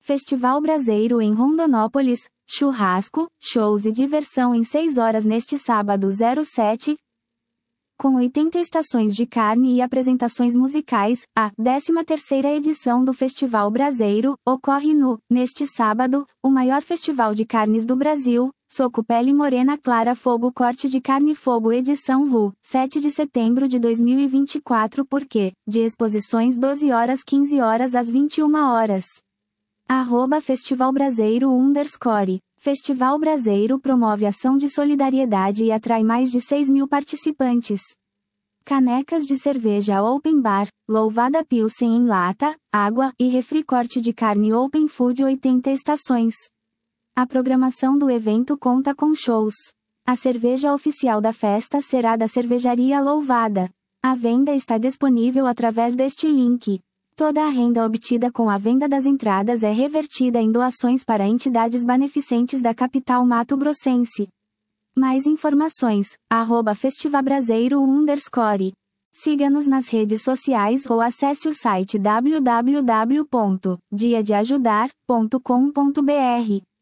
Festival Braseiro em Rondonópolis, churrasco, shows e diversão em 6 horas neste sábado 07. Com 80 estações de carne e apresentações musicais, a 13ª edição do Festival Braseiro ocorre neste sábado, o maior festival de carnes do Brasil, Soco Pele Morena Clara Fogo Corte de Carne Fogo edição 7 de setembro de 2024 Porquê? De exposições 12 horas 15 horas às 21 horas. @Festival Braseiro _ Festival Braseiro promove ação de solidariedade e atrai mais de 6.000 participantes. Canecas de cerveja Open Bar, Louvada Pilsen em lata, água e refri corte de carne Open Food 80 estações. A programação do evento conta com shows. A cerveja oficial da festa será da Cervejaria Louvada. A venda está disponível através deste link. Toda a renda obtida com a venda das entradas é revertida em doações para entidades beneficentes da capital mato-grossense. Mais informações, @Festivabraseiro _ Siga-nos nas redes sociais ou acesse o site www.diadeajudar.com.br.